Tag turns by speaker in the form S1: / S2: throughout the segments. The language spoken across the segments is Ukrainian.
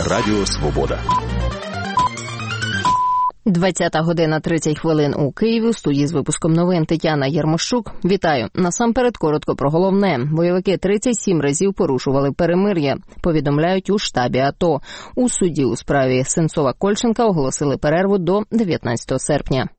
S1: Радіо Свобода.
S2: 20:30 у Києві. У студії з випуском новин Тетяна Єрмощук. Вітаю. Насамперед коротко про головне. Бойовики 37 разів порушували перемир'я, повідомляють у штабі АТО. У суді у справі Сенцова-Кольченка оголосили перерву до 19 серпня.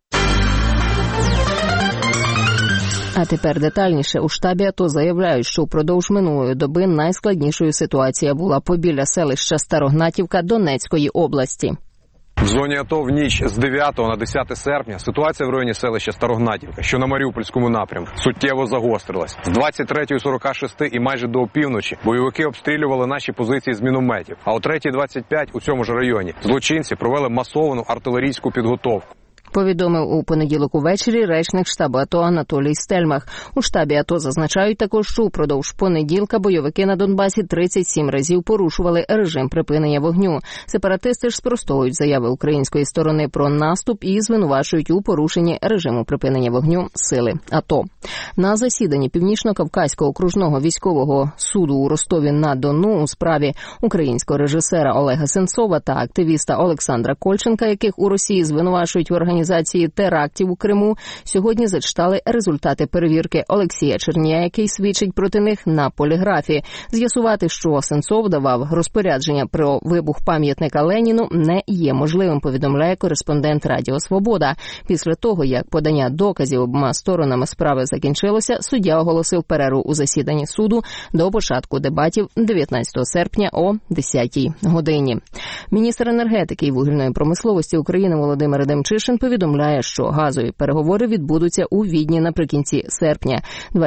S2: А тепер детальніше. У штабі АТО заявляють, що впродовж минулої доби найскладнішою ситуація була побіля селища Старогнатівка Донецької області.
S3: В зоні АТО в ніч з 9 на 10 серпня ситуація в районі селища Старогнатівка, що на Маріупольському напрямку, суттєво загострилась. З 23:46 і майже до опівночі бойовики обстрілювали наші позиції з мінометів. А о 3:25 у цьому ж районі злочинці провели масовану артилерійську підготовку.
S2: Повідомив у понеділок увечері речник штабу АТО Анатолій Стельмах. У штабі АТО зазначають також, що упродовж понеділка бойовики на Донбасі 37 разів порушували режим припинення вогню. Сепаратисти ж спростовують заяви української сторони про наступ і звинувачують у порушенні режиму припинення вогню сили АТО. На засіданні Північно-Кавказького окружного військового суду у Ростові-на-Дону у справі українського режисера Олега Сенцова та активіста Олександра Кольченка, яких у Росії звинувачують в організації терактів у Криму, сьогодні зачитали результати перевірки Олексія Чернія, який свідчить проти них на поліграфі. З'ясувати, що Сенцов давав розпорядження про вибух пам'ятника Леніну, не є можливим, повідомляє кореспондент Радіо Свобода. Після того, як подання доказів обома сторонами справи закінчилося, суддя оголосив перерву у засіданні суду до початку дебатів 19 серпня о 10-й годині. Міністр енергетики і вугільної промисловості України Володимир Демчишин повідомляє, що газові переговори відбудуться у Відні наприкінці серпня.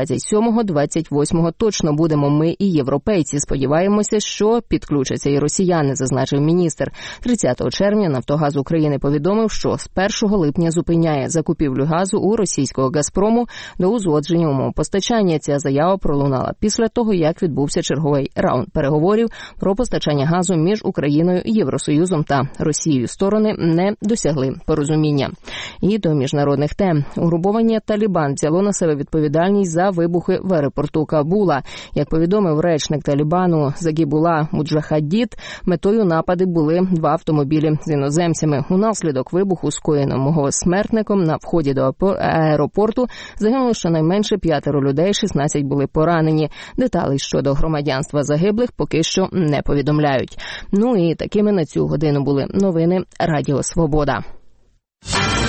S2: 27-28 точно будемо ми і європейці. Сподіваємося, що підключаться і росіяни, зазначив міністр. 30 червня «Нафтогаз України» повідомив, що з 1 липня зупиняє закупівлю газу у російського «Газпрому» до узгодження умов постачання. Ця заява пролунала після того, як відбувся черговий раунд переговорів про постачання газу між Україною, Євросоюзом та Росією. Сторони не досягли порозуміння. І до міжнародних тем. Угрупування «Талібан» взяло на себе відповідальність за вибухи в аеропорту Кабула. Як повідомив речник Талібану Загібула Муджахадід, метою нападу були 2 автомобілі з іноземцями. Унаслідок вибуху, скоєного смертником на вході до аеропорту, загинуло щонайменше 5 людей, 16 були поранені. Деталей щодо громадянства загиблих поки що не повідомляють. Ну і такими на цю годину були новини Радіо Свобода.